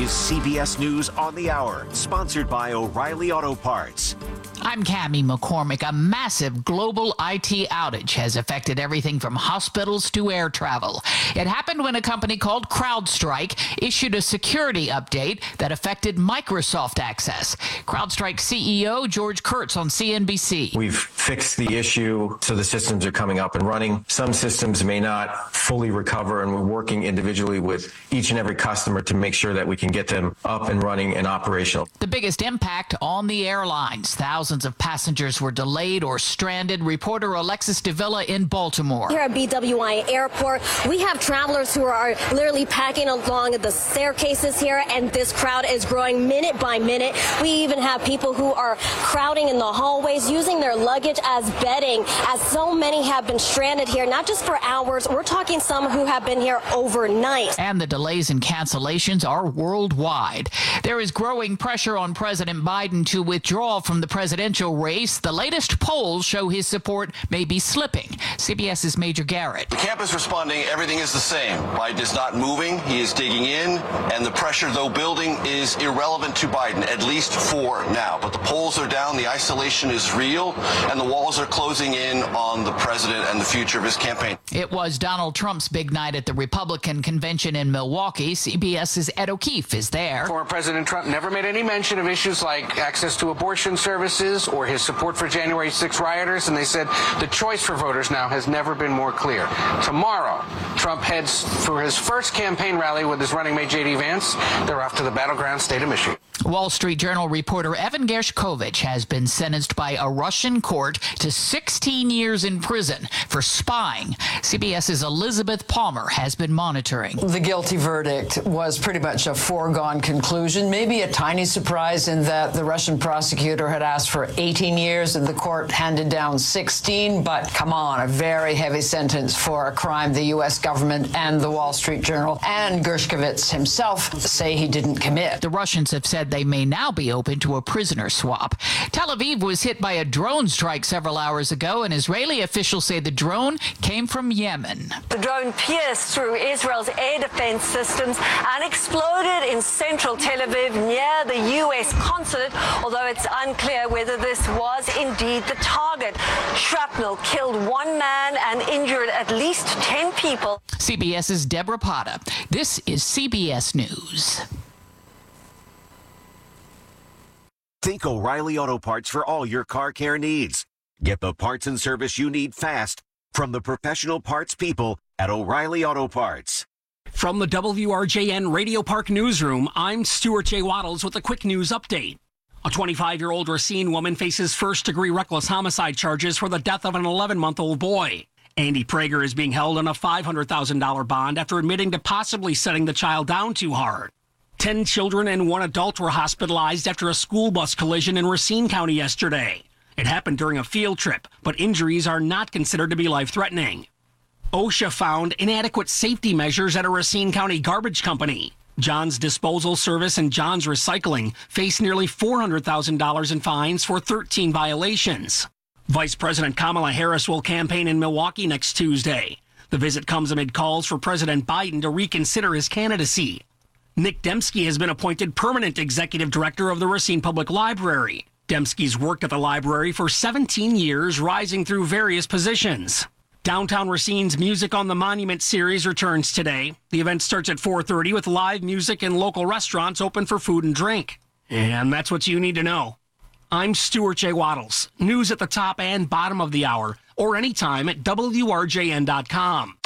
is CBS News on the Hour, sponsored by O'Reilly Auto Parts. I'm Cammie McCormick. A massive global IT outage has affected everything from hospitals to air travel. It happened when a company called CrowdStrike issued a security update that affected Microsoft access. CrowdStrike CEO George Kurtz on CNBC. We've fixed the issue, so the systems are coming up and running. Some systems may not fully recover, and we're working individually with each and every customer to make sure that we can get them up and running and operational. The biggest impact on the airlines. Thousands of passengers were delayed or stranded. Reporter Alexis Davila in Baltimore. Here at BWI Airport, we have travelers who are literally packing along the staircases here, and this crowd is growing minute by minute. We even have people who are crowding in the hallways, using their luggage as bedding, as so many have been stranded here, not just for hours. We're talking some who have been here overnight. And the delays and cancellations are worldwide. There is growing pressure on President Biden to withdraw from the presidential race. The latest polls show his support may be slipping. CBS's Major Garrett. The camp is responding. Everything is the same. Biden is not moving. He is digging in. And the pressure, though building, is irrelevant to Biden, at least for now. But the polls are down. The isolation is real. And the walls are closing in on the president and the future of his campaign. It was Donald Trump's big night at the Republican convention in Milwaukee. CBS's Ed O'Keefe is there. Former President Trump never made any mention of issues like access to abortion services or his support for January 6 rioters, and they said the choice for voters now has never been more clear. Tomorrow, Trump heads for his first campaign rally with his running mate J.D. Vance. They're off to the battleground state of Michigan. Wall Street Journal reporter Evan Gershkovich has been sentenced by a Russian court to 16 years in prison for spying. CBS's Elizabeth Palmer has been monitoring. The guilty verdict was pretty much a foregone conclusion, maybe a tiny surprise in that the Russian prosecutor had asked for 18 years and the court handed down 16. But come on, a very heavy sentence for a crime the U.S. government and the Wall Street Journal and Gershkovich himself say he didn't commit. The Russians have said they may now be open to a prisoner swap. Tel Aviv was hit by a drone strike several hours ago, and Israeli officials say the drone came from Yemen. The drone pierced through Israel's air defense systems and exploded in central Tel Aviv near the U.S. consulate, although it's unclear whether this was indeed the target. Shrapnel killed one man and injured at least 10 people. CBS's Deborah Pata. This is CBS News. Think O'Reilly Auto Parts for all your car care needs. Get the parts and service you need fast from the professional parts people at O'Reilly Auto Parts. From the WRJN Radio Park Newsroom, I'm Stuart J. Waddles with a quick news update. A 25-year-old Racine woman faces first-degree reckless homicide charges for the death of an 11-month-old boy. Andy Prager is being held on a $500,000 bond after admitting to possibly setting the child down too hard. 10 children and 1 adult were hospitalized after a school bus collision in Racine County yesterday. It happened during a field trip, but injuries are not considered to be life-threatening. OSHA found inadequate safety measures at a Racine County garbage company. John's Disposal Service and John's Recycling face nearly $400,000 in fines for 13 violations. Vice President Kamala Harris will campaign in Milwaukee next Tuesday. The visit comes amid calls for President Biden to reconsider his candidacy. Nick Dembski has been appointed permanent executive director of the Racine Public Library. Dembski's worked at the library for 17 years, rising through various positions. Downtown Racine's Music on the Monument series returns today. The event starts at 4:30 with live music and local restaurants open for food and drink. And that's what you need to know. I'm Stuart J. Waddles. News at the top and bottom of the hour, or anytime at WRJN.com.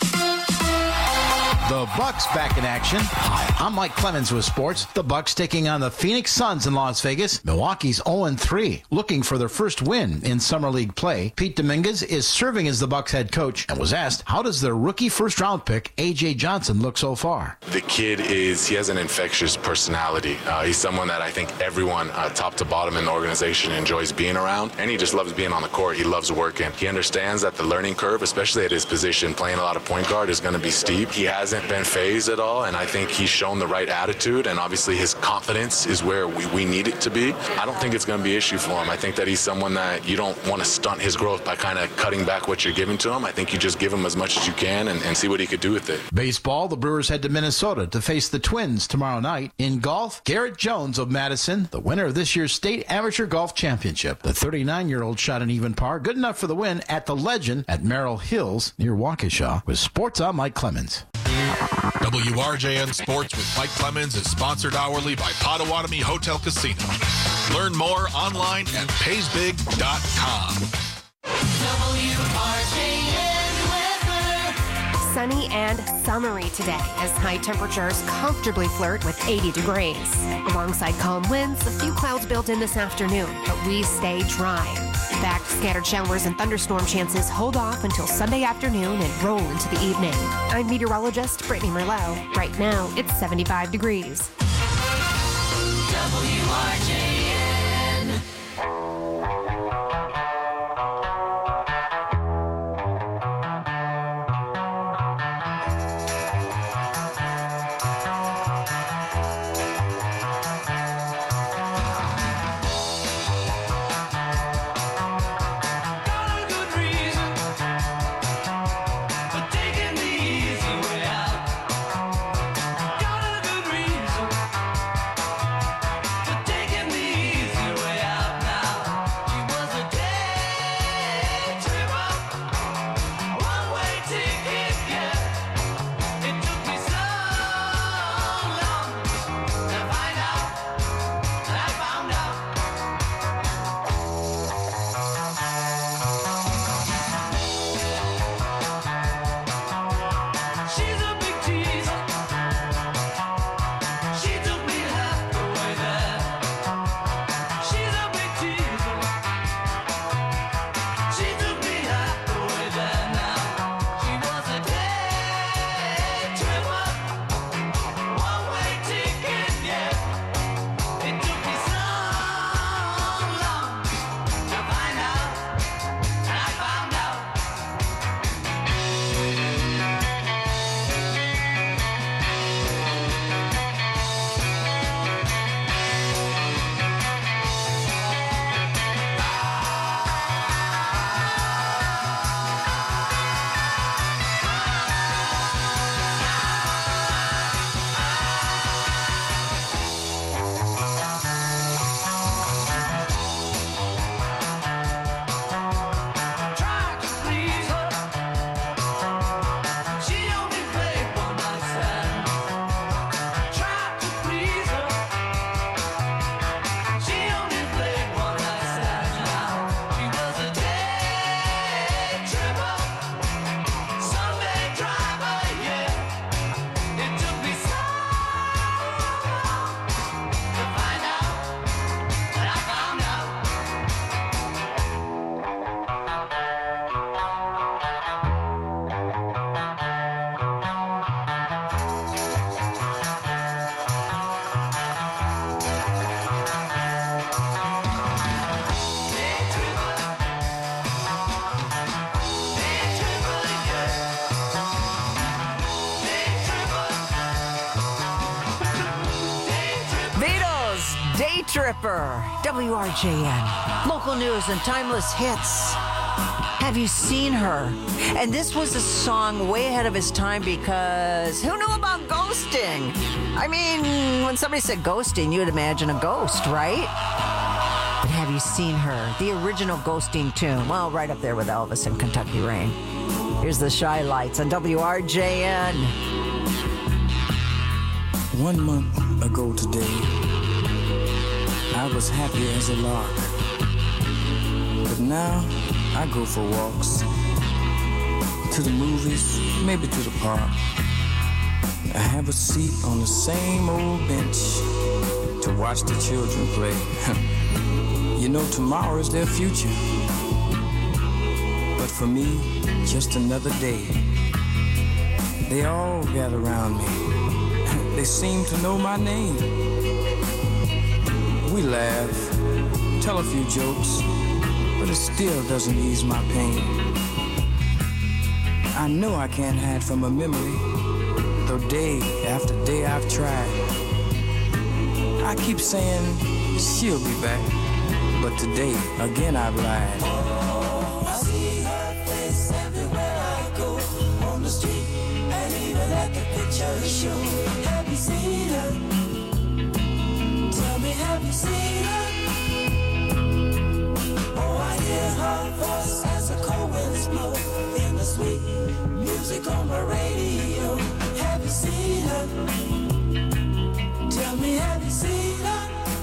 The Bucks back in action. Hi, I'm Mike Clemens with sports. The Bucks taking on the Phoenix Suns in Las Vegas. Milwaukee's 0-3, looking for their first win in Summer League play. Pete Dominguez is serving as the Bucks head coach and was asked, how does their rookie first-round pick, A.J. Johnson, look so far? The kid he has an infectious personality. He's someone that I think everyone, top to bottom in the organization, enjoys being around, and he just loves being on the court. He loves working. He understands that the learning curve, especially at his position, playing a lot of point guard, is going to be steep. He hasn't hasn't been phased at all, and I think he's shown the right attitude, and obviously his confidence is where we need it to be. I don't think it's going to be an issue for him. I think that he's someone that you don't want to stunt his growth by kind of cutting back what you're giving to him. I think you just give him as much as you can and see what he could do with it. Baseball, the Brewers head to Minnesota to face the Twins tomorrow night. In golf, Garrett Jones of Madison, the winner of this year's State Amateur Golf Championship. The 39-year-old shot an even par, good enough for the win at the Legend at Merrill Hills near Waukesha. With sports, I'm Mike Clemens. WRJN Sports with Mike Clemens is sponsored hourly by Potawatomi Hotel Casino. Learn more online at paysbig.com. WRJN weather. Sunny and summery today as high temperatures comfortably flirt with 80 degrees. Alongside calm winds, a few clouds built in this afternoon, but we stay dry. In fact, scattered showers and thunderstorm chances hold off until Sunday afternoon and roll into the evening. I'm meteorologist Brittany Merlot. Right now, it's 75 degrees. WRJN. Tripper, WRJN. Local news and timeless hits. Have you seen her? And this was a song way ahead of its time because who knew about ghosting? I mean, when somebody said ghosting, you'd imagine a ghost, right? But have you seen her? The original ghosting tune. Well, right up there with Elvis and Kentucky Rain. Here's the Shy Lights on WRJN. 1 month ago today, I was happy as a lark, but now I go for walks, to the movies, maybe to the park. I have a seat on the same old bench to watch the children play. You know, tomorrow is their future, but for me, just another day. They all gather around me. They seem to know my name. We laugh, tell a few jokes, but it still doesn't ease my pain. I know I can't hide from a memory Though day after day I've tried, I keep saying she'll be back, but today again I've lied. I see her face everywhere I go, on the street and even at the picture show. Have you seen her? Tell me, have you seen her? Oh, I hear her voice as the cold winds blow in the sweet music on my radio. Have you seen her? Tell me, have you seen her?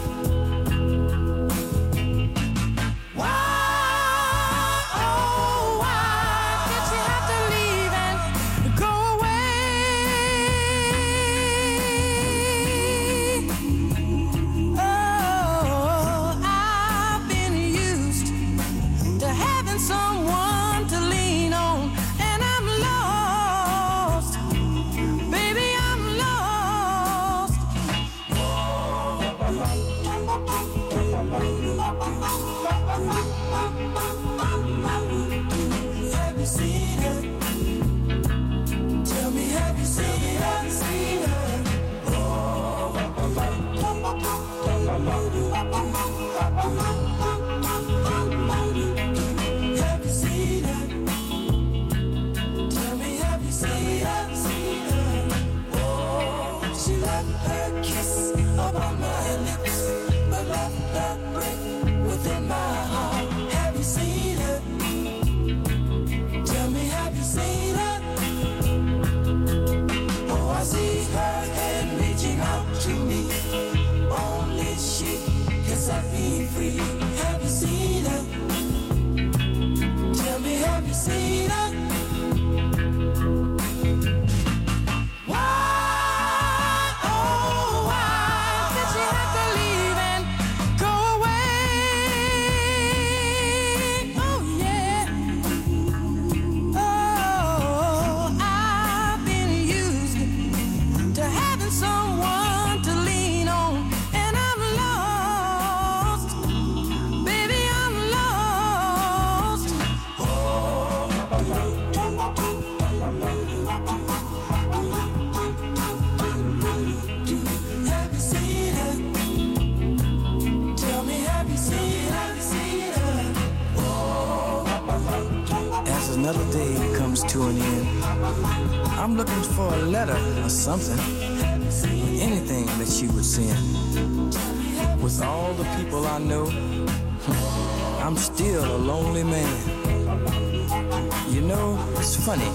Another day comes to an end. I'm looking for a letter or something, anything that she would send. With all the people I know, I'm still a lonely man. You know, it's funny.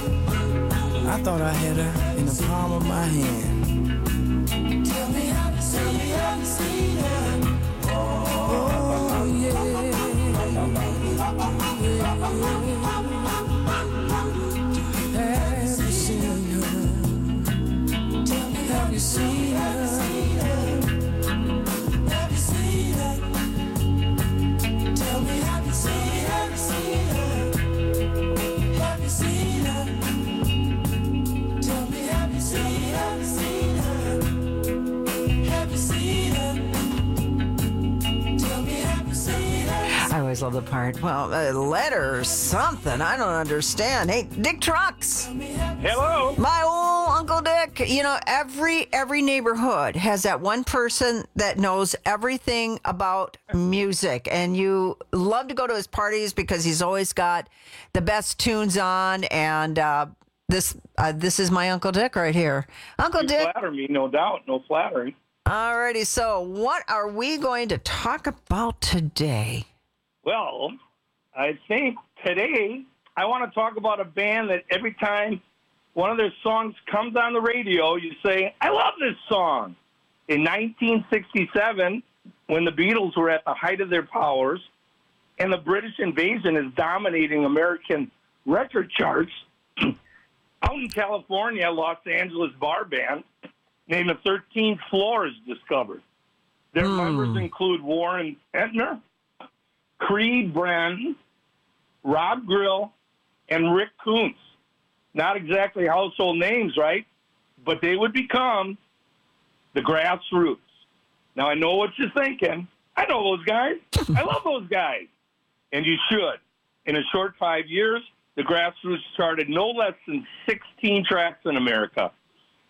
I thought I had her in the palm of my hand. Tell me how to see her. Oh, yeah. Have you seen her? Have you seen her? Tell me, have you seen her? Have you seen her? Tell me, have you seen her? Have you seen her? Tell me, have you seen her? I always love the part. Well, a letter or something. I don't understand. Hey, Dick Trucks. Hello. My old Uncle Dick. You know, every neighborhood has that one person that knows everything about music. And you love to go to his parties because he's always got the best tunes on. And this is my Uncle Dick right here. Uncle Dick. Flatter me, no doubt. No flattering. Alrighty. So what are we going to talk about today? Well, I think today I want to talk about a band that every time one of their songs comes on the radio, you say, I love this song. In 1967, when the Beatles were at the height of their powers and the British invasion is dominating American record charts, out in California, a Los Angeles bar band named the 13th Floor is discovered. Their members include Warren Entner, Creed Bratton, Rob Grill, and Rick Koontz. Not exactly household names, right? But they would become the Grassroots. Now, I know what you're thinking. I know those guys. I love those guys. And you should. In a short 5 years, the Grassroots charted no less than 16 tracks in America.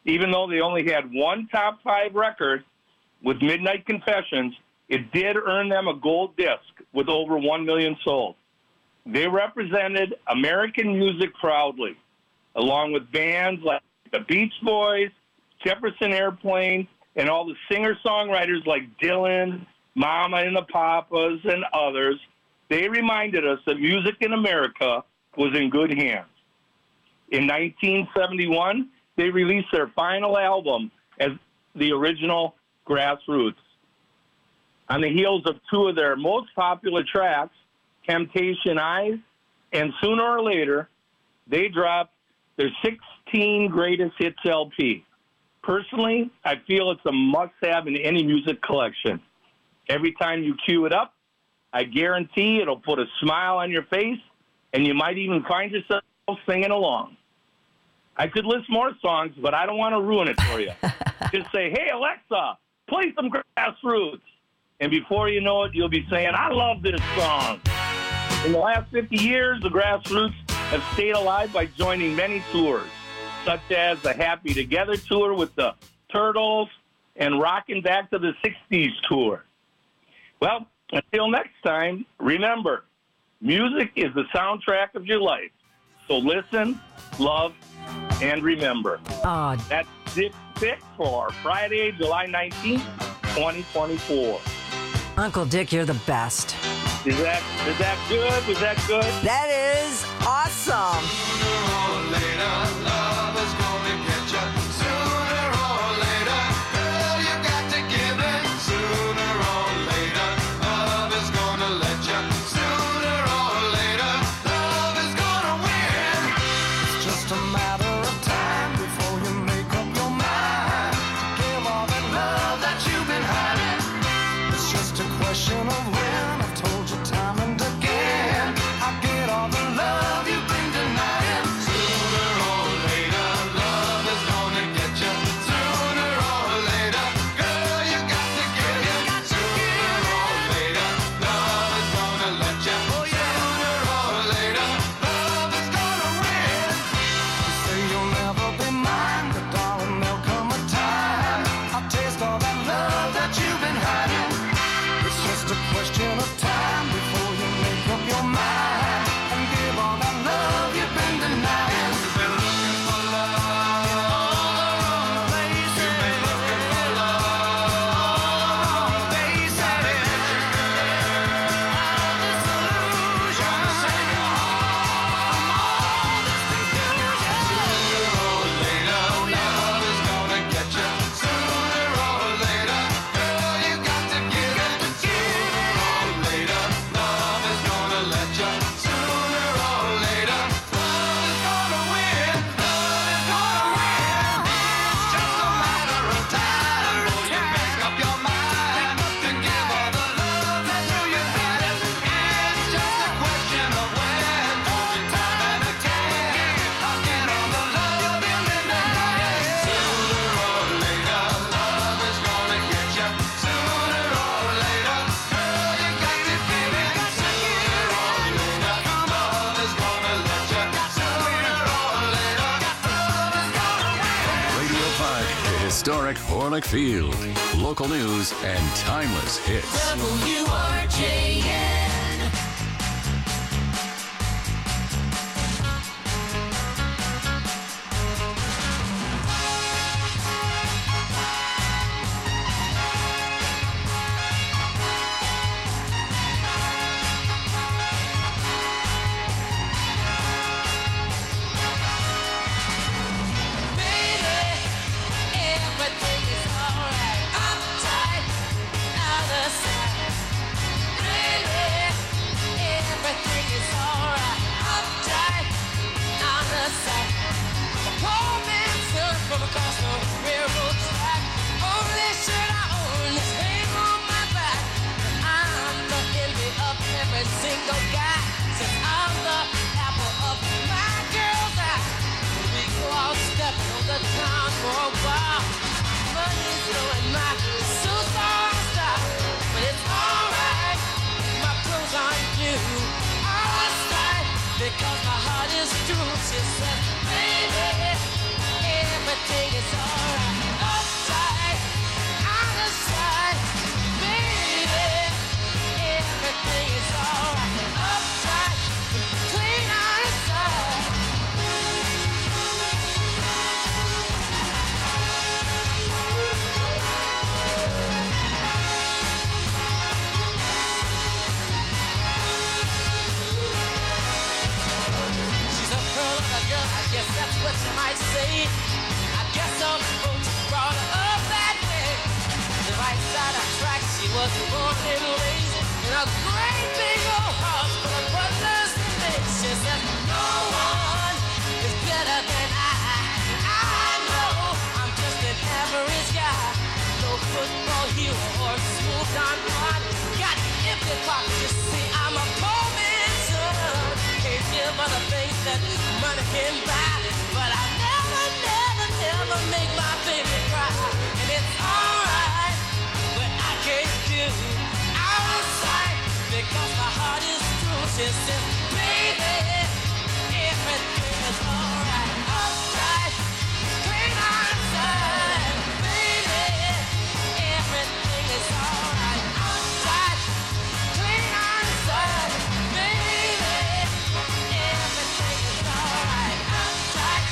even though they only had one top 5 record with Midnight Confessions, it did earn them a gold disc with over 1 million sold. They represented American music proudly, along with bands like the Beach Boys, Jefferson Airplane, and all the singer-songwriters like Dylan, Mama and the Papas, and others. They reminded us that music in America was in good hands. In 1971, they released their final album as the original Grassroots. On the heels of 2 of their most popular tracks, Temptation Eyes, and Sooner or Later, they dropped their 16 Greatest Hits LP. Personally, I feel it's a must-have in any music collection. Every time you cue it up, I guarantee it'll put a smile on your face, and you might even find yourself singing along. I could list more songs, but I don't want to ruin it for you. Just say, hey, Alexa, play some Grassroots. And before you know it, you'll be saying, I love this song. In the last 50 years, the Grassroots have stayed alive by joining many tours, such as the Happy Together tour with the Turtles and Rockin' Back to the 60s tour. Well, until next time, remember, music is the soundtrack of your life. So listen, love, and remember. That's Dick Pick for Friday, July 19th, 2024. Uncle Dick, you're the best. Is that good? Was that good? That is awesome. Historic Horlick Field. Local news and timeless hits. WRJN. Uptight, out of sight. Really Yes, that's what you might say. I guess some folks brought her up that way. The right side of track, she was born and raised in a great big old house full of brothers and mates. She said, no one is better than I know I'm just an average guy. No football hero or smooth on one. Got empty pockets, you see, I'm a poor man's son. Can't give other things that money can buy. But I never make my baby cry. And it's alright, but I can't do outside because my heart is true. She says, baby, everything is alright. Outside, clean outside. Baby, everything is alright. Outside, clean outside. Baby, everything is alright. Outside,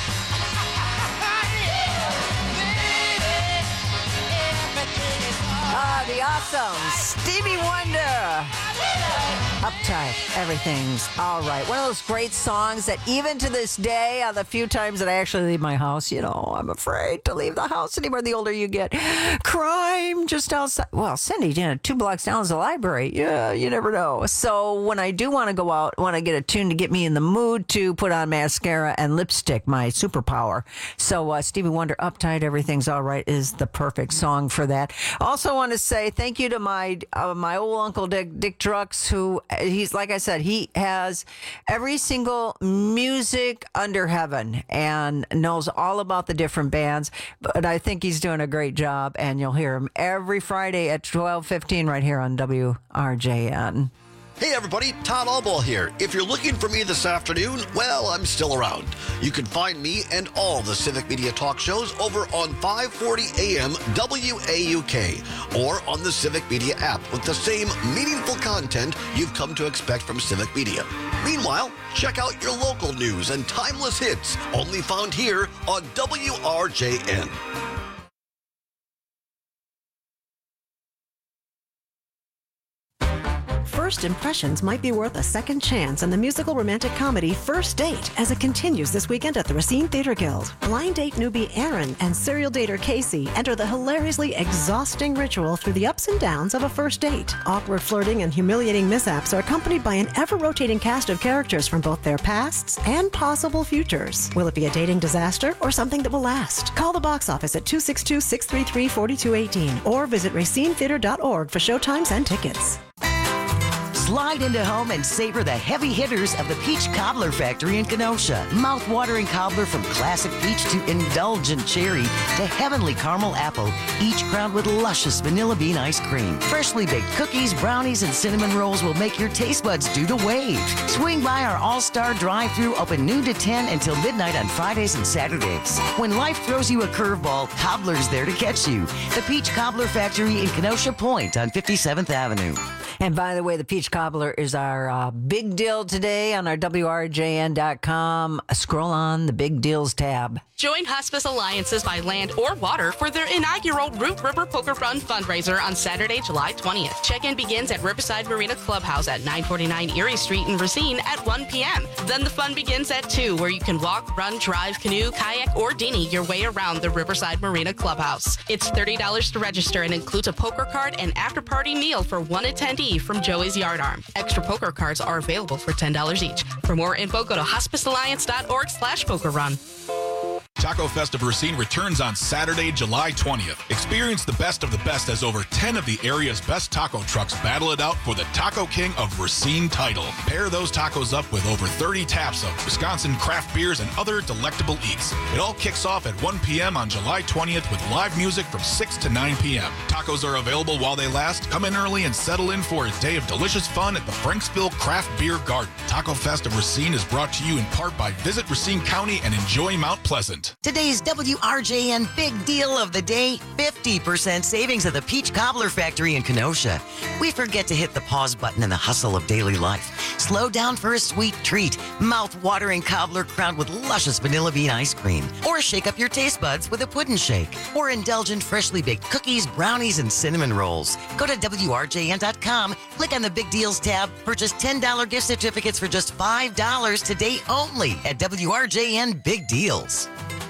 yeah. Baby, everything is alright. The awesome Stevie Wonder. Uptight, everything's all right. One of those great songs that even to this day, the few times that I actually leave my house, you know, I'm afraid to leave the house anymore the older you get. Crime just outside. Well, Cindy, 2 blocks down is the library. Yeah, you never know. So when I do want to go out, want to get a tune to get me in the mood to put on mascara and lipstick, my superpower. So Stevie Wonder, Uptight, Everything's All Right is the perfect song for that. Also want to say thank you to my old Uncle Dick Trucks, who he's, like I said, he has every single music under heaven and knows all about the different bands. But I think he's doing a great job, and you'll hear him every Friday at 12:15 right here on WRJN. Hey everybody, Todd Allball here. If you're looking for me this afternoon, well, I'm still around. You can find me and all the Civic Media talk shows over on 540 AM WAUK or on the Civic Media app with the same meaningful content you've come to expect from Civic Media. Meanwhile, check out your local news and timeless hits only found here on WRJN. First impressions might be worth a second chance in the musical romantic comedy First Date as it continues this weekend at the Racine Theater Guild. Blind date newbie Aaron and serial dater Casey enter the hilariously exhausting ritual through the ups and downs of a first date. Awkward flirting and humiliating mishaps are accompanied by an ever-rotating cast of characters from both their pasts and possible futures. Will it be a dating disaster or something that will last? Call the box office at 262-633-4218 or visit racinetheater.org for showtimes and tickets. Slide into home and savor the heavy hitters of the Peach Cobbler Factory in Kenosha. Mouth-watering cobbler from classic peach to indulgent cherry to heavenly caramel apple, each crowned with luscious vanilla bean ice cream. Freshly baked cookies, brownies, and cinnamon rolls will make your taste buds do the wave. Swing by our all-star drive-thru, open noon to 10 until midnight on Fridays and Saturdays. When life throws you a curveball, Cobbler's there to catch you. The Peach Cobbler Factory in Kenosha Point on 57th Avenue. And by the way, the Peach Cobbler is our big deal today on our WRJN.com. Scroll on the big deals tab. Join Hospice Alliances by Land or Water for their inaugural Root River Poker Run fundraiser on Saturday, July 20th. Check-in begins at Riverside Marina Clubhouse at 949 Erie Street in Racine at 1 p.m. Then the fun begins at 2, where you can walk, run, drive, canoe, kayak, or dinghy your way around the Riverside Marina Clubhouse. It's $30 to register and includes a poker card and after-party meal for one attendee from Joey's Yard Arm. Extra poker cards are available for $10 each. For more info, go to hospicealliance.org/pokerrun. Taco Fest of Racine returns on Saturday, July 20th. Experience the best of the best as over 10 of the area's best taco trucks battle it out for the Taco King of Racine title. Pair those tacos up with over 30 taps of Wisconsin craft beers and other delectable eats. It all kicks off at 1 p.m. on July 20th with live music from 6 to 9 p.m. Tacos are available while they last. Come in early and settle in for a day of delicious fun at the Franksville Craft Beer Garden. Taco Fest of Racine is brought to you in part by Visit Racine County and Enjoy Mount Pleasant. present. Today's WRJN big deal of the day, 50% savings at the Peach Cobbler Factory in Kenosha. We forget to hit the pause button in the hustle of daily life. Slow down for a sweet treat, mouth-watering cobbler crowned with luscious vanilla bean ice cream. Or shake up your taste buds with a pudding shake. Or indulgent freshly baked cookies, brownies, and cinnamon rolls. Go to WRJN.com, click on the Big Deals tab, purchase $10 gift certificates for just $5 today only at WRJN Big Deals.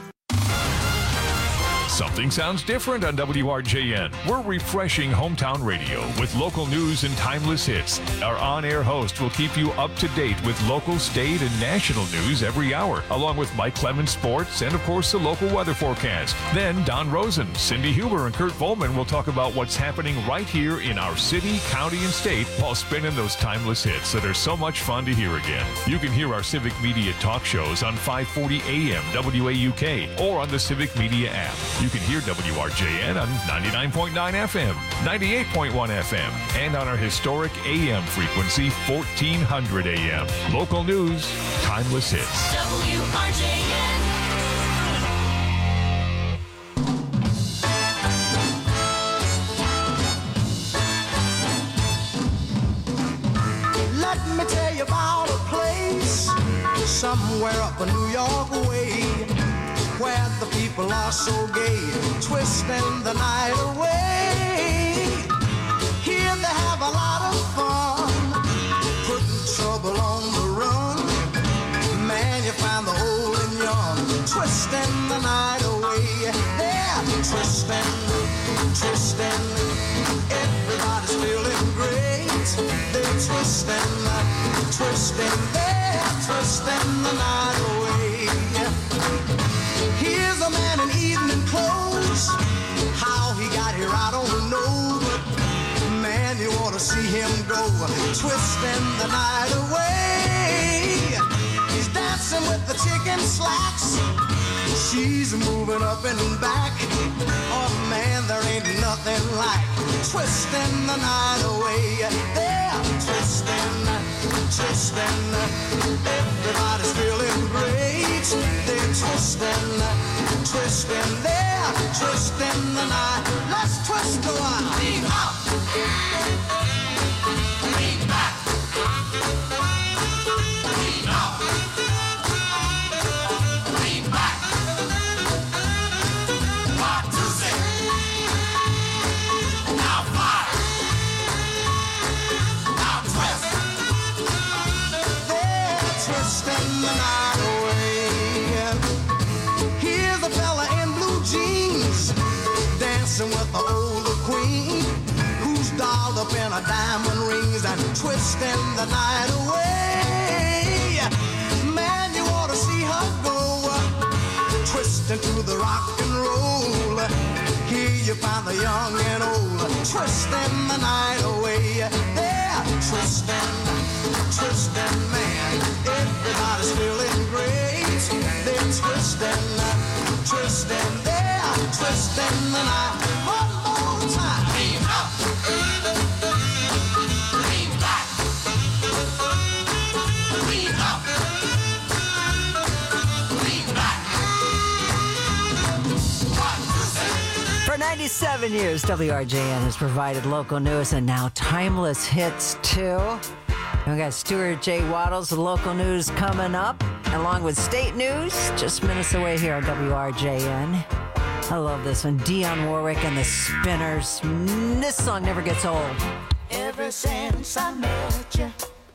Something sounds different on WRJN. We're refreshing hometown radio with local news and timeless hits. Our on-air host will keep you up to date with local, state, and national news every hour, along with Mike Clemens Sports and, of course, the local weather forecast. Then Don Rosen, Cindy Huber, and Kurt Volman will talk about what's happening right here in our city, county, and state while spinning those timeless hits that are so much fun to hear again. You can hear our Civic Media talk shows on 540 AM WAUK or on the Civic Media app. You can hear WRJN on 99.9 FM, 98.1 FM, and on our historic AM frequency, 1400 AM. Local news, timeless hits. WRJN. Let me tell you about a place somewhere up a New York way, where the people are so gay, twisting the night away. Here they have a lot of fun, putting trouble on the run. Man, you find the old and young, twisting the night away. They're twisting, twisting, everybody's feeling great. They're twisting, twisting, they're twisting the night away. Here's a man in evening clothes. How he got here, I don't know. But man, you ought to see him go, twisting the night away. He's dancing with the chicken slacks. She's moving up and back. Oh man, there ain't nothing like twisting the night away. They're twisting, twisting. Everybody's feeling great. They're twisting, twisting. They're twisting the night. Let's twist a while. Lean up. Lean back. Lean up. Lean back. 1, 2, 6. Now 5. Now twist. They're twisting the night away. Here's a fella in blue jeans, dancing with the older queen, who's dolled up in her diamond rings and twisting the night away. Man, you ought to see her go, twisting to the rock and roll. Here you find the young and old, twisting the night away. They're twisting, twisting, man. Everybody's feeling great. They're twisting, twisting, they're twisting the night. One more time. Lean up. Lean back. Lean up. Lean back. 1, 2, 6. For 97 years, WRJN has provided local news and now timeless hits, too. And we got Stuart J. Waddles, the local news coming up, along with state news, just minutes away here on WRJN. I love this one. Dionne Warwick and the Spinners. This song never gets old. Ever since I met you,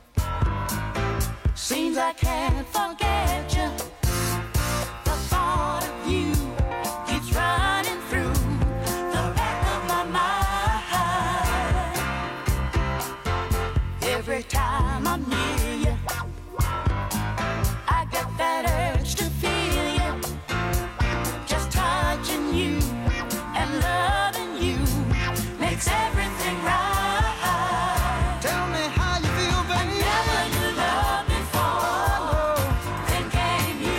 seems I can't forget you. The thought of you keeps running through the back of my mind. Every time I'm near you, I get that urge to feel you. Just touching you and loving you makes everything right. Tell me how you feel, baby. I never knew love before. Then came you.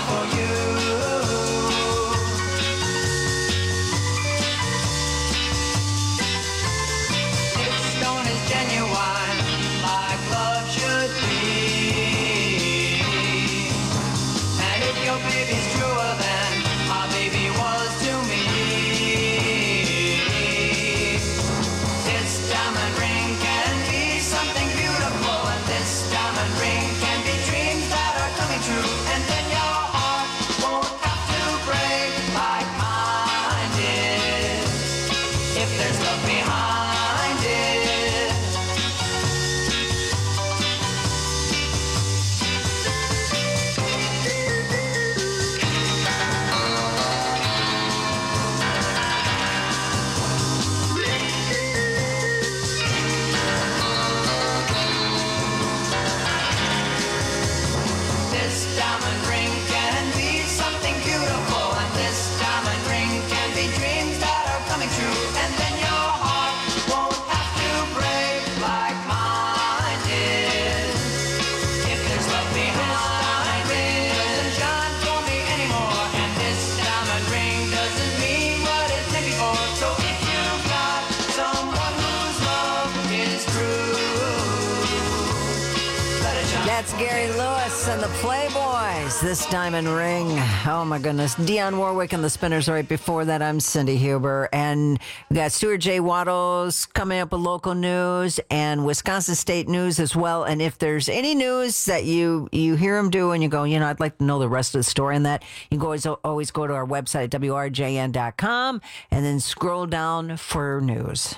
for you. This stone is genuine, like love should be. And if your baby's truer than my baby was to me, this diamond ring can be something beautiful, and this diamond ring can be dreams that are coming true. And then your heart won't have to break like mine did, if there's love behind it. This diamond ring can be something beautiful, and this diamond ring can be dreams that are coming true. And then your heart won't have to break like mine did, if there's love behind it. Doesn't shine for me anymore, and this diamond ring doesn't mean what it did before. So if you've got someone whose love is true, let it shine. That's Gary Lewis and the Playboys. This diamond ring. Oh my goodness. Dionne Warwick and the Spinners right before that. I'm Cindy Huber. And we got Stuart J. Waddles coming up with local news and Wisconsin State news as well. And if there's any news that you hear him do and you go, I'd like to know the rest of the story on that, you can always go to our website at WRJN.com and then scroll down for news.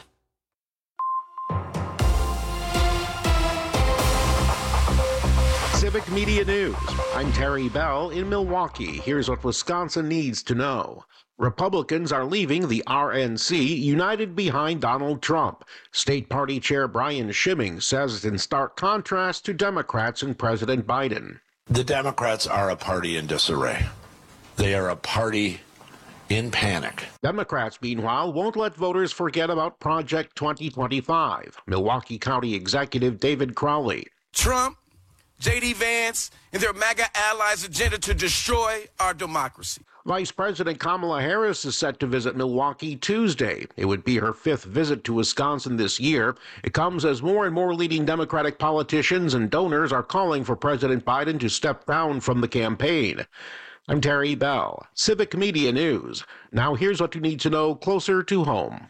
Civic Media News. I'm Terry Bell in Milwaukee. Here's what Wisconsin needs to know. Republicans are leaving the RNC united behind Donald Trump. State Party Chair Brian Schimming says it's in stark contrast to Democrats and President Biden. The Democrats are a party in disarray. They are a party in panic. Democrats, meanwhile, won't let voters forget about Project 2025. Milwaukee County Executive David Crowley. Trump, J.D. Vance, and their MAGA allies' agenda to destroy our democracy. Vice President Kamala Harris is set to visit Milwaukee Tuesday. It would be her 5th visit to Wisconsin this year. It comes as more and more leading Democratic politicians and donors are calling for President Biden to step down from the campaign. I'm Terry Bell, Civic Media News. Now here's what you need to know closer to home.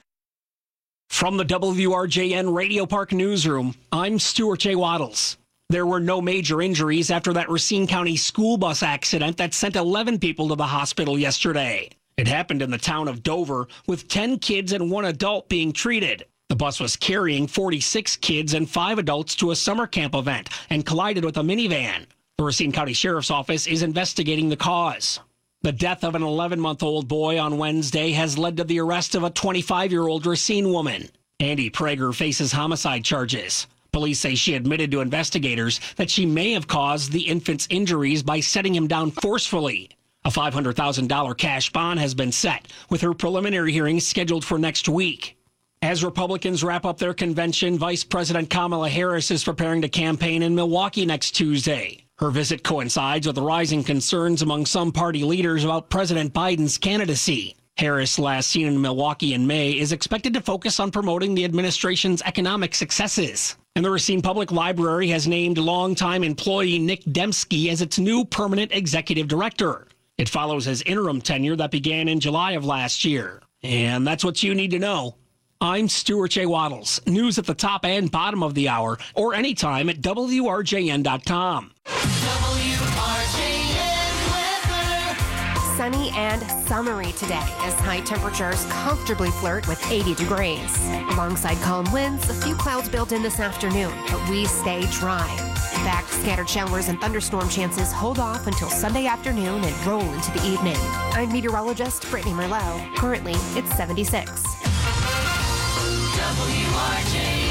From the WRJN Radio Park Newsroom, I'm Stuart J. Waddles. There were no major injuries after that Racine County school bus accident that sent 11 people to the hospital yesterday. It happened in the town of Dover, with 10 kids and 1 adult being treated. The bus was carrying 46 kids and 5 adults to a summer camp event and collided with a minivan. The Racine County Sheriff's Office is investigating the cause. The death of an 11-month-old boy on Wednesday has led to the arrest of a 25-year-old Racine woman. Andy Prager faces homicide charges. Police say she admitted to investigators that she may have caused the infant's injuries by setting him down forcefully. A $500,000 cash bond has been set, with her preliminary hearing scheduled for next week. As Republicans wrap up their convention, Vice President Kamala Harris is preparing to campaign in Milwaukee next Tuesday. Her visit coincides with rising concerns among some party leaders about President Biden's candidacy. Harris, last seen in Milwaukee in May, is expected to focus on promoting the administration's economic successes. And the Racine Public Library has named longtime employee Nick Dembski as its new permanent executive director. It follows his interim tenure that began in July of last year. And that's what you need to know. I'm Stuart J. Waddles. News at the top and bottom of the hour, or anytime at WRJN.com. Sunny and summery today as high temperatures comfortably flirt with 80 degrees. Alongside calm winds, a few clouds built in this afternoon, but we stay dry. In fact, scattered showers and thunderstorm chances hold off until Sunday afternoon and roll into the evening. I'm meteorologist Brittany Merlot. Currently, it's 76. WRJN.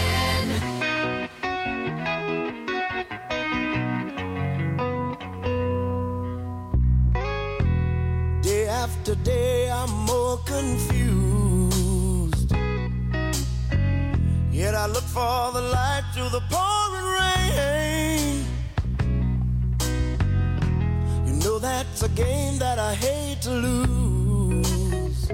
Day after day, I'm more confused. Yet I look for the light through the pouring rain. You know that that's a game that I hate to lose.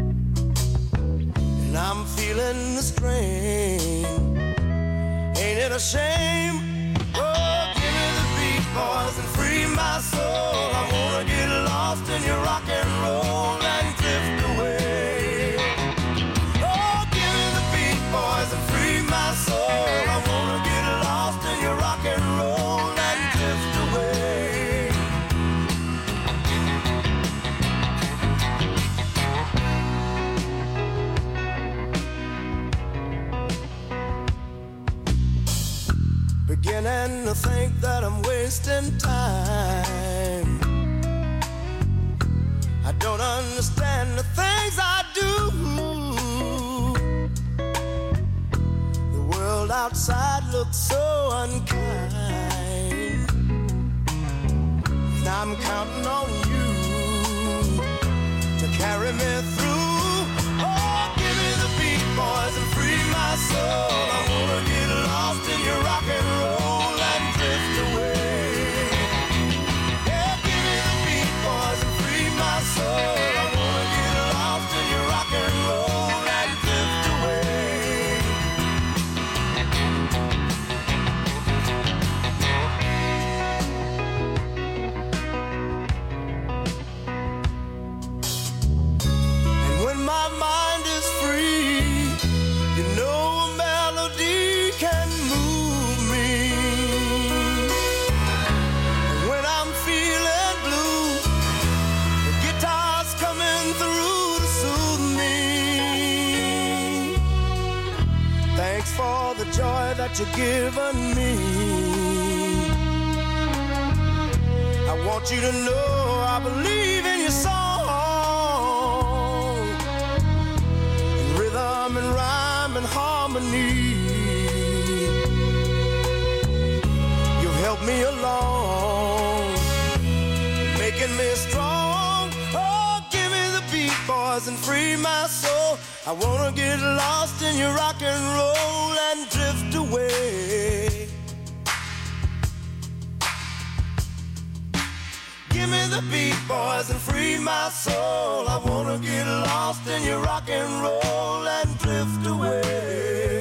And I'm feeling the strain. Ain't it a shame? Oh, give me the beat, boys, and free my soul. I wanna get lost in your rock and roll and drift away. Oh, give me the beat, boys, and free my soul. I wanna get lost in your rock and roll and drift away. Beginning to think that I'm wasting time. I don't understand the things I do. The world outside looks so unkind. And I'm counting on you to carry me through. Oh, give me the beat, boys, and free my soul. I wanna get lost in your rock and roll and drift away. Yeah, give me the beat, boys, and free my soul. I wanna get lost in your rock and roll and drift away. And when my mind is free, you know a melody can move me. And when I'm feeling blue, the guitar's coming through to soothe me. Thanks for the joy that you've given me. I want you to know I believe in your song, in rhythm and rhyme and harmony. You've helped me along, making me strong. Oh, give me the beat, boys, and free my soul. I wanna get lost in your rock and roll and drift away. Give me the beat, boys, and free my soul. I wanna get lost in your rock and roll and drift away.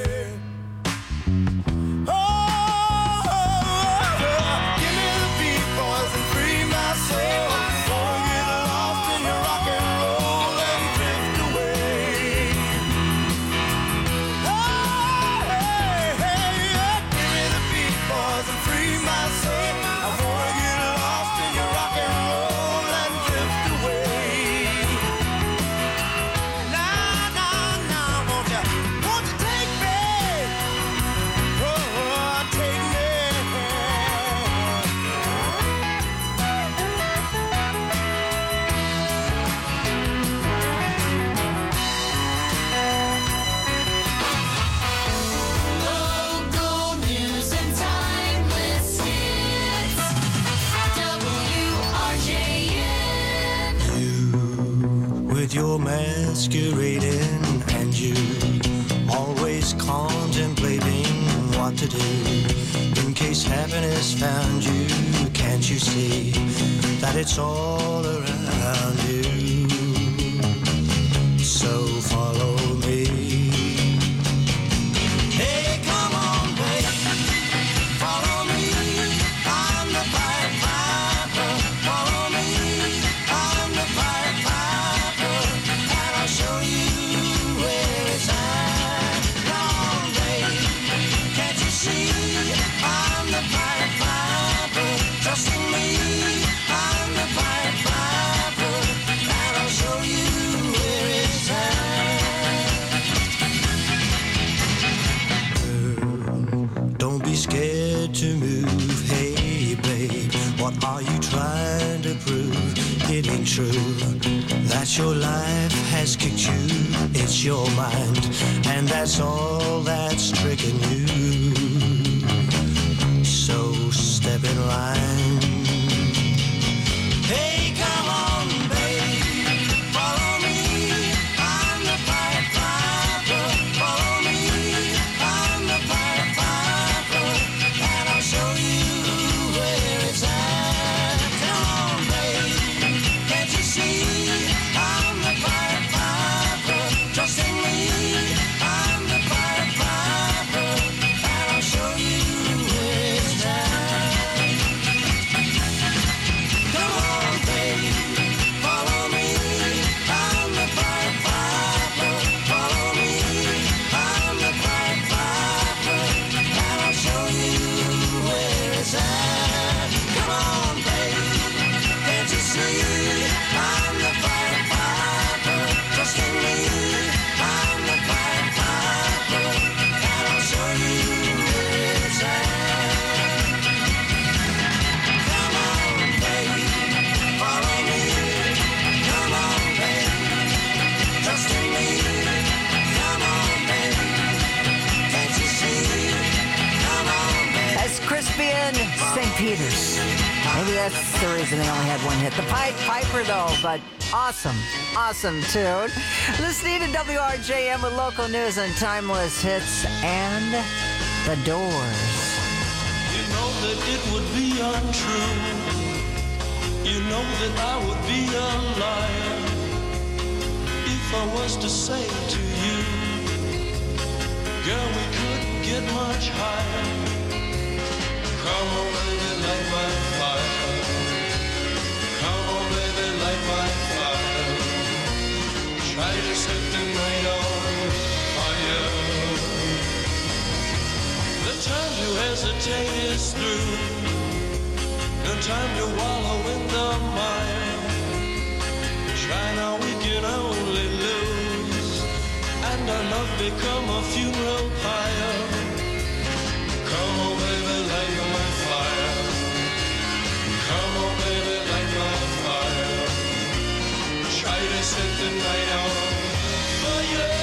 Oh, give me the beat, boys, and free my soul. I wanna get lost in your rock and roll and drift away. Oh, hey, hey, yeah. Give me the beat, boys, and free my soul. I wanna get lost in your rock and roll and drift away. Now, won't you take me? Oh, take me. Local news and timeless hits. WRJN. With your masquerading and you always contemplating what to do in case happiness found you. Can't you see that it's all around you? So follow me. Hey, come on, baby, follow me. I'm the Pied Piper. Follow me. I'm the Pied Piper, and I'll show you where it's at. Come on, baby, can't you see? I'm the Pied Piper. Trust in me. I'm the Pied Piper, and I'll show you where it's at. Don't be scared to move. Hey, babe, what are you trying to prove? It ain't true that your life has kicked you. It's your mind, and that's all that's tricking you. So step in line. Hey, come on, babe, follow me. I'm the Pied Piper. Follow me. I'm the Pied Piper, and I'll show you where it's at. Come on, babe, Peters. Maybe that's the reason they only had one hit. The Pied Piper, though, but awesome tune. Listening to WRJM with local news and timeless hits and The Doors. You know that it would be untrue. You know that I would be a liar if I was to say to you, girl, we couldn't get much higher. Come on, baby, light my fire. Come on, baby, light my fire. Try to set the night on fire. The time to hesitate is through. No time to wallow in the mire. Try now, we can only lose. And our love become a funeral pyre. Come on, baby, light my fire. Come on, baby, light my fire. Try to set the night on fire.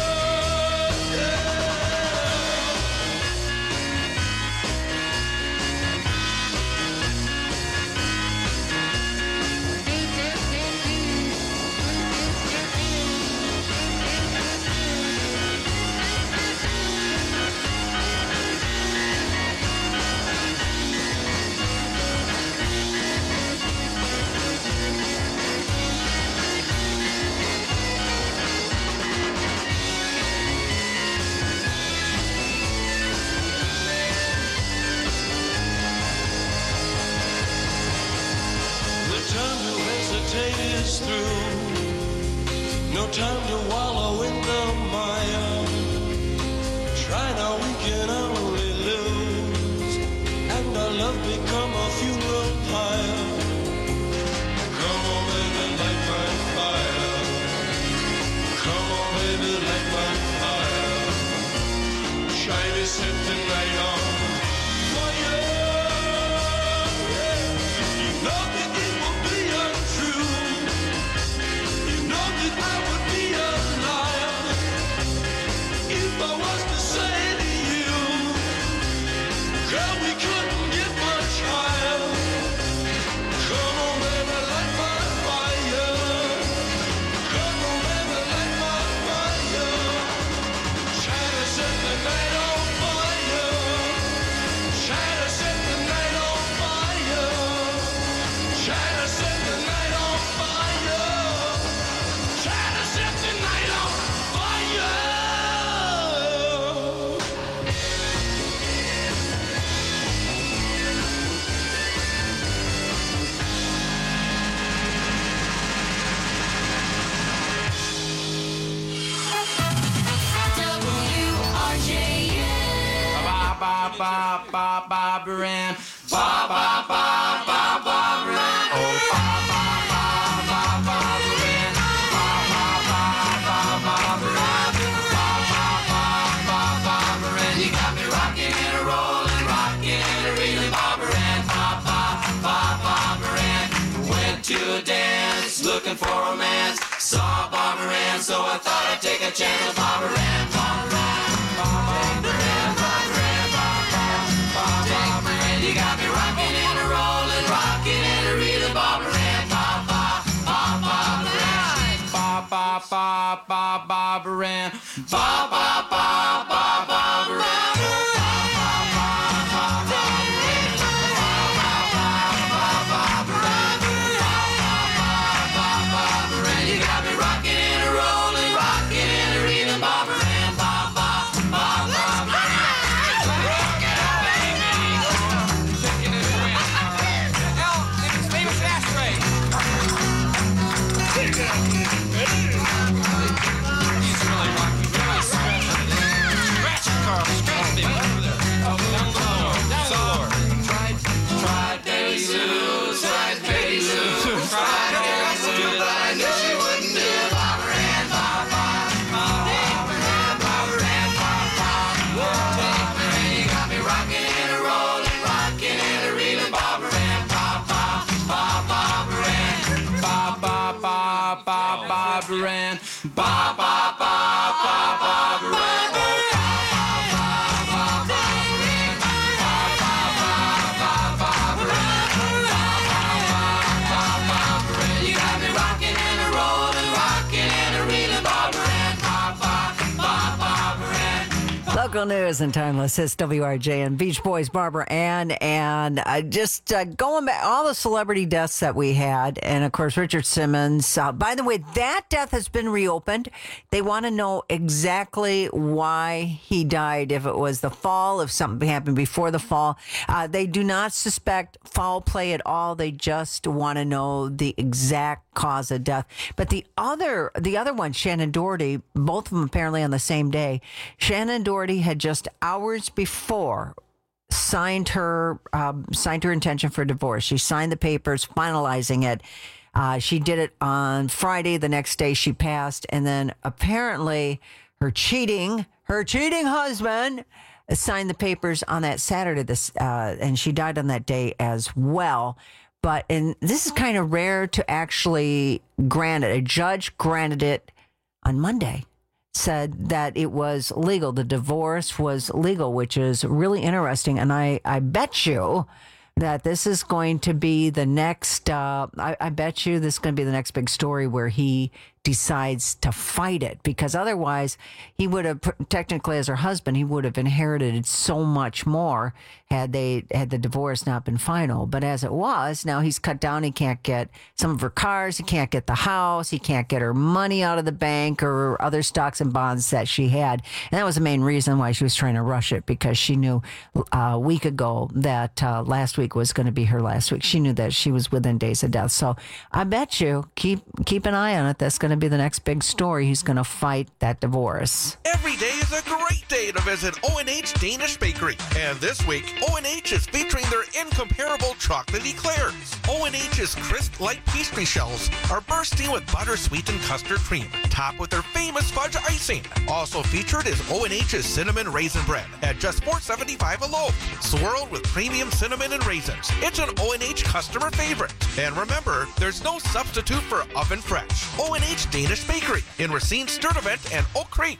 Is through. No time to wallow in the mire. Try now, we can only lose. And our love become a funeral pyre. Come on, baby, light my fire. Come on, baby, light my fire. Try to set the night on fire. You know that it will be untrue. I would be a liar if I was to say to you, girl, we couldn't get much higher. Come on, baby, light my fire. Come on, baby, light my fire. Try to set the night on fire. Try to set the night on fire. Try to set the night on fire. Try to set the night on fire. WRJN. Ba ba ba Barbara Ann. Ba ba ba Barbara Ann. Oh, ba ba ba Barbara Ann. Ba ba ba Barbara Ann. Ba ba ba Barbara Ann. You got me rocking and a rolling, rocking and a reeling, Barbara Ann. Ba ba ba Barbara Ann. Went to a dance, looking for romance. Saw Barbara Ann, so I thought I'd take a chance with Barbara Ann. Barbara Ann. Barbara Ann. Barbara Ann. Barbara Ann. You got me rocking and a rolling, rocking and a reeling, Barbara Ann. Ba ba ba Barbara Ann. Ba ba ba Barbara Ann. Ba ba ba Barbara Ann. You got me rocking and a rolling, rocking and a reeling, Barbara Ann. Ba ba ba Barbara Ann. Rock it out, baby. Taking it away. Hell, it's famous ashtray. He's really rocking. Really scratch it, Carl. Scratch it, baby. Over there. Down the floor. Down the floor. Tried Baby Lou. Tried Baby Lou. Tried Baby Lou. But I knew she wouldn't do it. Barbara Ann. Ba ba ba Barbara Ann. Barbara Ann. Ba ba Barbara Ann. You got me rocking and a rolling, rocking and a reeling, Barbara Ann. Ba ba ba Barbara Ann. Ba ba ba Barbara Ann. Ba ba ba Barbara Ann. Barbara Ann. Local news and timeless hits, WRJN. Beach Boys, Barbara Ann, and just going back, all the celebrity deaths that we had, and of course, Richard Simmons. By the way, that death has been reopened. They want to know exactly why he died, if it was the fall, if something happened before the fall. They do not suspect foul play at all. They just want to know the exact cause of death. But the other one, Shannon Doherty, both of them apparently on the same day. Shannon Doherty had just hours before signed her intention for divorce. She signed the papers, finalizing it. She did it on Friday. The next day she passed, and then apparently her cheating husband signed the papers on that Saturday. And she died on that day as well. And this is kind of rare to actually grant it. A judge granted it on Monday, said that it was legal. The divorce was legal, which is really interesting. And I bet you that this is going to be the next, I bet you this is going to be the next big story where he decides to fight it, because otherwise he would have, technically as her husband, he would have inherited so much more had the divorce not been final. But as it was, now he's cut down. He can't get some of her cars. He can't get the house. He can't get her money out of the bank or other stocks and bonds that she had. And that was the main reason why she was trying to rush it, because she knew a week ago that last week was going to be her last week. She knew that she was within days of death. So I bet you keep an eye on it. That's going to be the next big story. He's going to fight that divorce. Every day is a great day to visit O&H Danish Bakery. And this week, O&H is featuring their incomparable chocolate eclairs. O&H's crisp, light pastry shells are bursting with butter-sweetened custard cream, topped with their famous fudge icing. Also featured is O&H's cinnamon raisin bread at just $4.75 a loaf, swirled with premium cinnamon and raisins. It's an O&H customer favorite. And remember, there's no substitute for oven fresh. O&H Danish Bakery in Racine, Sturtevant, and Oak Creek.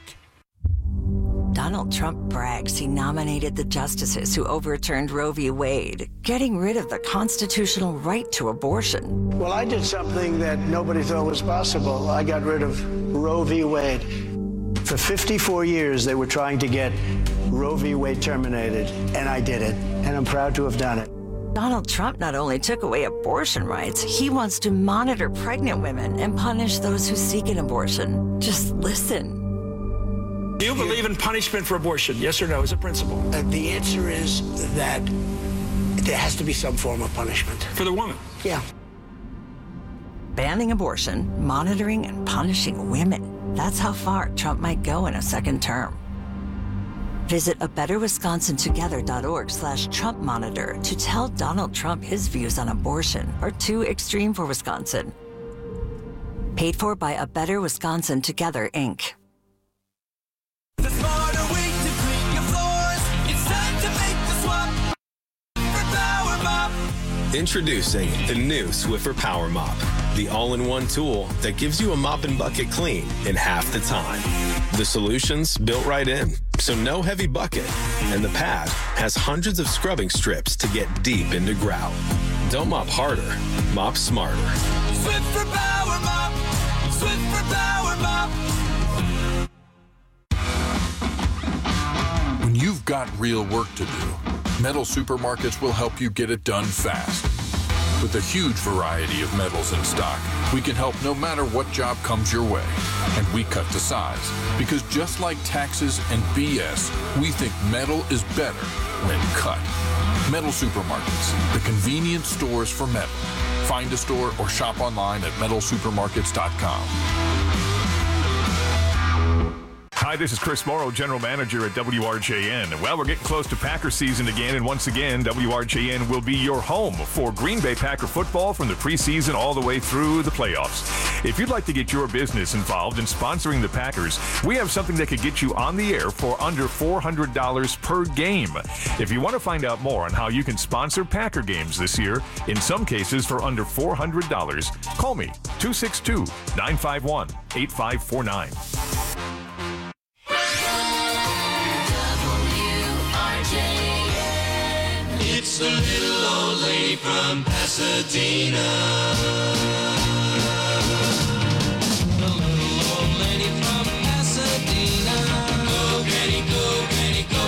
Donald Trump brags he nominated the justices who overturned Roe v. Wade, getting rid of the constitutional right to abortion. Well, I did something that nobody thought was possible. I got rid of Roe v. Wade. For 54 years, they were trying to get Roe v. Wade terminated, and I did it, and I'm proud to have done it. Donald Trump not only took away abortion rights, he wants to monitor pregnant women and punish those who seek an abortion. Just listen. Do you believe in punishment for abortion? Yes or no, as a principle? The answer is that there has to be some form of punishment. For the woman? Yeah. Banning abortion, monitoring, and punishing women. That's how far Trump might go in a second term. Visit abetterwisconsintogether.org/Trump Monitor to tell Donald Trump his views on abortion are too extreme for Wisconsin. Paid for by A Better Wisconsin Together, Inc. The smarter way to clean your floors. It's time to make the swap for Power Mop. Introducing the new Swiffer Power Mop, the all-in-one tool that gives you a mop and bucket clean in half the time. The solution's built right in, so no heavy bucket, and the pad has hundreds of scrubbing strips to get deep into grout. Don't mop harder, mop smarter. Swiffer Power Mop. Swiffer Power Mop. When you've got real work to do, Metal Supermarkets will help you get it done fast. With a huge variety of metals in stock, we can help no matter what job comes your way. And we cut to size, because just like taxes and BS, we think metal is better when cut. Metal Supermarkets, the convenient stores for metal. Find a store or shop online at metalsupermarkets.com. Hi, this is Chris Morrow, General Manager at WRJN. Well, we're getting close to Packer season again, and once again, WRJN will be your home for Green Bay Packer football from the preseason all the way through the playoffs. If you'd like to get your business involved in sponsoring the Packers, we have something that could get you on the air for under $400 per game. If you want to find out more on how you can sponsor Packer games this year, in some cases for under $400, call me, 262-951-8549. It's the little old lady from Pasadena. The little old lady from Pasadena. Go, Granny, go, Granny, go.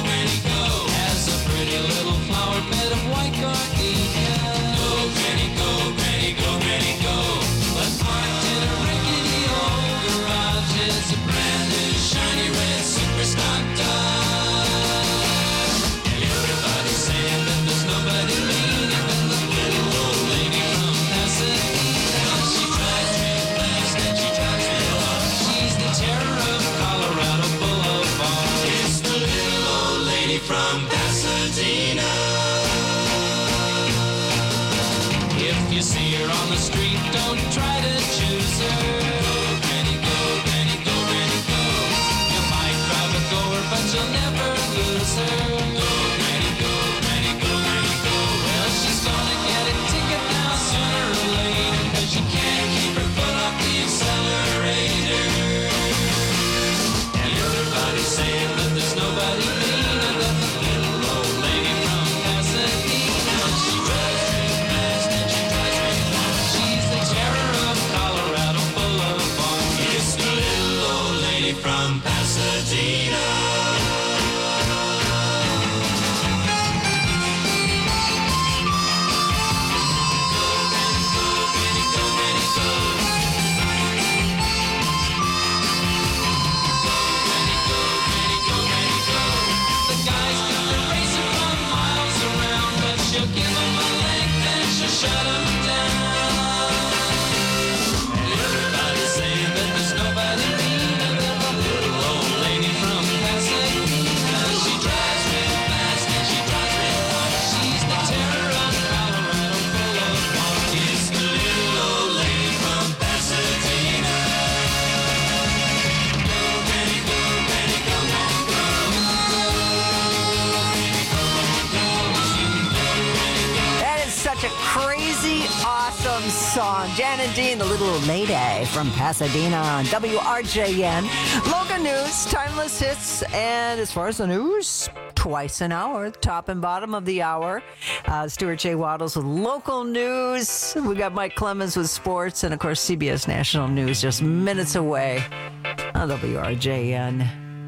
anthem song. Jan and Dean, the little lady from Pasadena on WRJN. Local news, timeless hits, and as far as the news, twice an hour, top and bottom of the hour. Stuart J. Waddles with local news. We got Mike Clemens with sports, and of course CBS National News just minutes away on WRJN.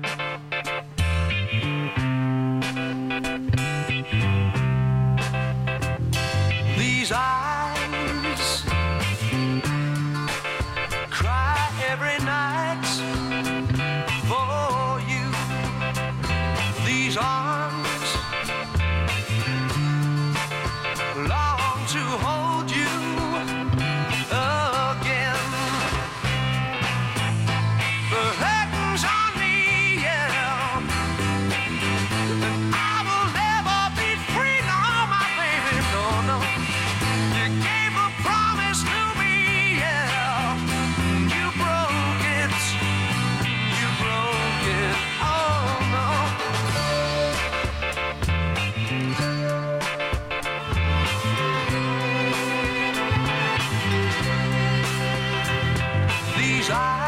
These eyes cry every night for you. These arms long to hold you again. The curtains on me, yeah. I will never be free, no, my baby, no, no. You gave a promise to me, yeah. You broke it. You broke it. Oh no. These eyes